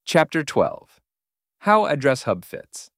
Chapter 12. How Address Hub fits.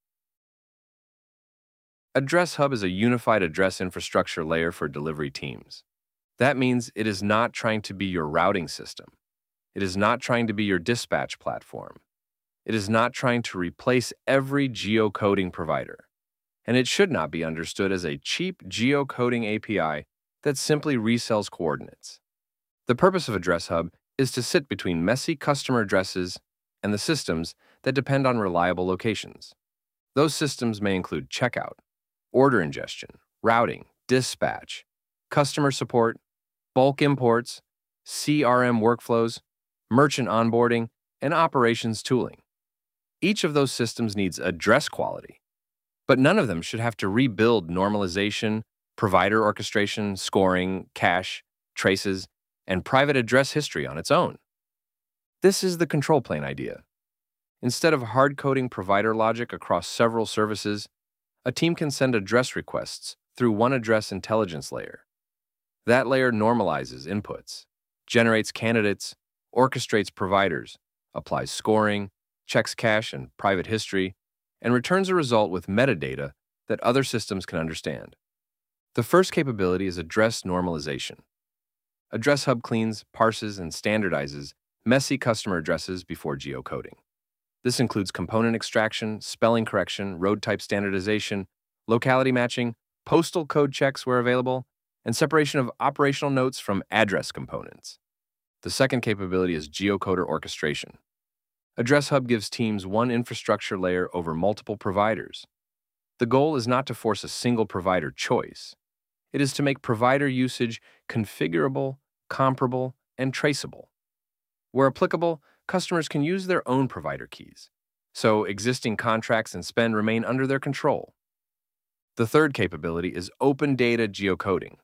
Address Hub is a unified address infrastructure layer for delivery teams. That means it is not trying to be your routing system. It is not trying to be your dispatch platform. It is not trying to replace every geocoding provider. And it should not be understood as a cheap geocoding API that simply resells coordinates. The purpose of Address Hub is to sit between messy customer addresses and the systems that depend on reliable locations. Those systems may include checkout, order ingestion, routing, dispatch, customer support, bulk imports, CRM workflows, merchant onboarding, and operations tooling. Each of those systems needs address quality, but none of them should have to rebuild normalization, provider orchestration, scoring, cache, traces, and private address history on its own. This is the control plane idea. Instead of hard-coding provider logic across several services, a team can send address requests through one address intelligence layer. That layer normalizes inputs, generates candidates, orchestrates providers, applies scoring, checks cache and private history, and returns a result with metadata that other systems can understand. The first capability is address normalization. Address Hub cleans, parses, and standardizes messy customer addresses before geocoding. This includes component extraction, spelling correction, road type standardization, locality matching, postal code checks where available, and separation of operational notes from address components. The second capability is geocoder orchestration. Address Hub gives teams one infrastructure layer over multiple providers. The goal is not to force a single provider choice. It is to make provider usage configurable, comparable, and traceable. Where applicable, customers can use their own provider keys, so existing contracts and spend remain under their control. The third capability is open data geocoding.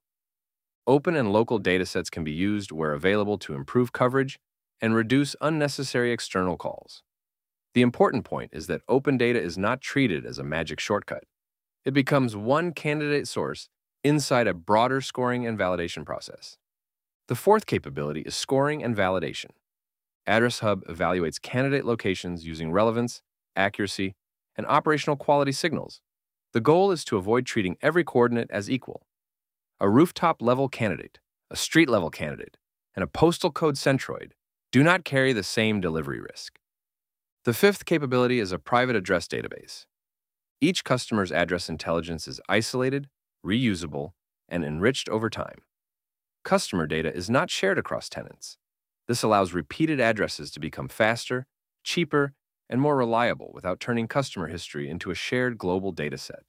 Open and local datasets can be used where available to improve coverage and reduce unnecessary external calls. The important point is that open data is not treated as a magic shortcut. It becomes one candidate source inside a broader scoring and validation process. The fourth capability is scoring and validation. Address Hub evaluates candidate locations using relevance, accuracy, and operational quality signals. The goal is to avoid treating every coordinate as equal. A rooftop-level candidate, a street-level candidate, and a postal code centroid do not carry the same delivery risk. The fifth capability is a private address database. Each customer's address intelligence is isolated, reusable, and enriched over time. Customer data is not shared across tenants. This allows repeated addresses to become faster, cheaper, and more reliable without turning customer history into a shared global dataset.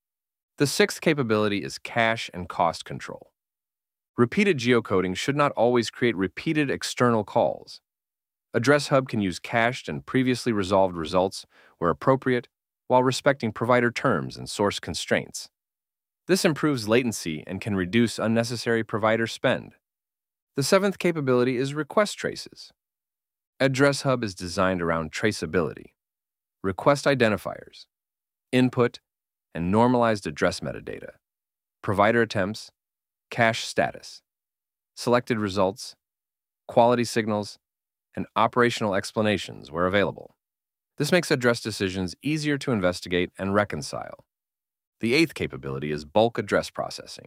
The sixth capability is cache and cost control. Repeated geocoding should not always create repeated external calls. Address Hub can use cached and previously resolved results where appropriate while respecting provider terms and source constraints. This improves latency and can reduce unnecessary provider spend. The seventh capability is request traces. Address Hub is designed around traceability, request identifiers, input, and normalized address metadata, provider attempts, cache status, selected results, quality signals, and operational explanations where available. This makes address decisions easier to investigate and reconcile. The eighth capability is bulk address processing.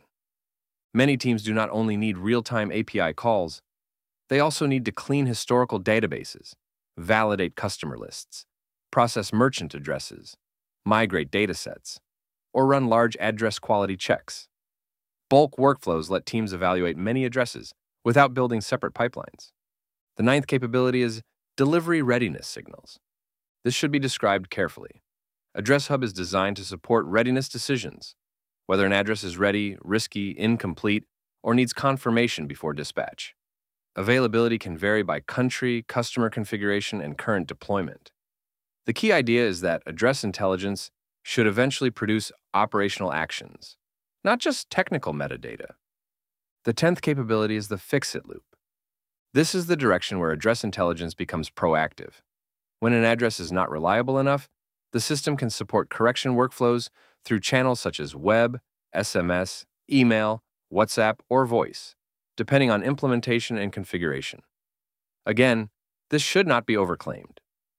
Many teams do not only need real-time API calls, they also need to clean historical databases, validate customer lists, process merchant addresses, migrate datasets, or run large address quality checks. Bulk workflows let teams evaluate many addresses without building separate pipelines. The ninth capability is delivery readiness signals. This should be described carefully. Address Hub is designed to support readiness decisions, whether an address is ready, risky, incomplete, or needs confirmation before dispatch. Availability can vary by country, customer configuration, and current deployment. The key idea is that address intelligence should eventually produce operational actions, not just technical metadata. The 10th capability is the fix-it loop. This is the direction where address intelligence becomes proactive. When an address is not reliable enough, the system can support correction workflows through channels such as web, SMS, email, WhatsApp, or voice, depending on implementation and configuration. Again, this should not be overclaimed.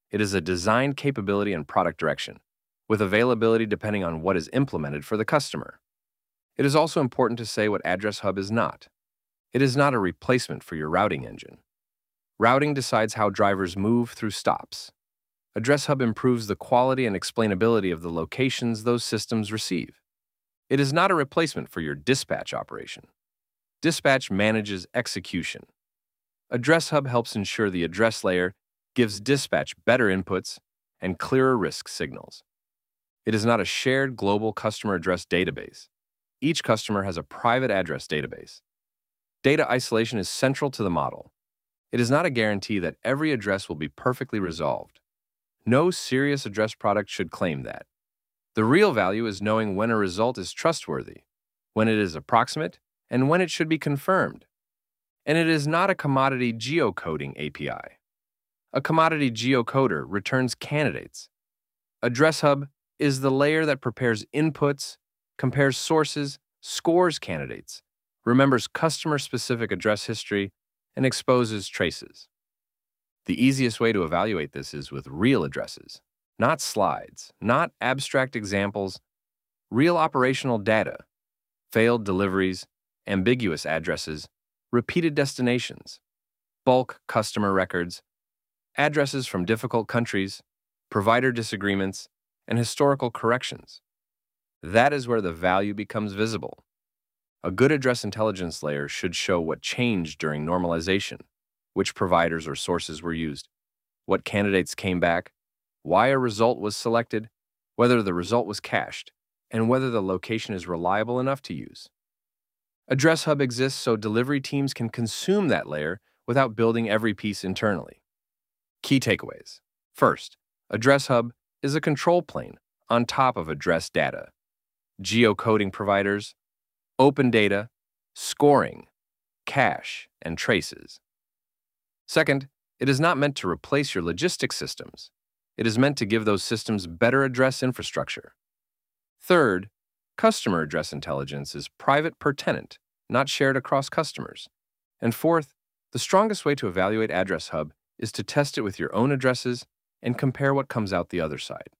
It is a design capability and product direction, with availability depending on what is implemented for the customer. It is also important to say what Address Hub is not. It is not a replacement for your routing engine. Routing decides how drivers move through stops. Address Hub improves the quality and explainability of the locations those systems receive. It is not a replacement for your dispatch operation. Dispatch manages execution. Address Hub helps ensure the address layer gives dispatch better inputs and clearer risk signals. It is not a shared global customer address database. Each customer has a private address database. Data isolation is central to the model. It is not a guarantee that every address will be perfectly resolved. No serious address product should claim that. The real value is knowing when a result is trustworthy, when it is approximate, and when it should be confirmed. And it is not a commodity geocoding API. A commodity geocoder returns candidates. Address Hub is the layer that prepares inputs, compares sources, scores candidates, remembers customer-specific address history, and exposes traces. The easiest way to evaluate this is with real addresses, not slides, not abstract examples, real operational data, failed deliveries, ambiguous addresses, repeated destinations, bulk customer records, addresses from difficult countries, provider disagreements, and historical corrections. That is where the value becomes visible. A good address intelligence layer should show what changed during normalization, which providers or sources were used, what candidates came back, why a result was selected, whether the result was cached, and whether the location is reliable enough to use. Address Hub exists so delivery teams can consume that layer without building every piece internally. Key takeaways. First, Address Hub is a control plane on top of address data. Geocoding providers, open data, scoring, cache, and traces. Second, it is not meant to replace your logistics systems. It is meant to give those systems better address infrastructure. Third, customer address intelligence is private per tenant, not shared across customers. And fourth, the strongest way to evaluate Address Hub is to test it with your own addresses and compare what comes out the other side.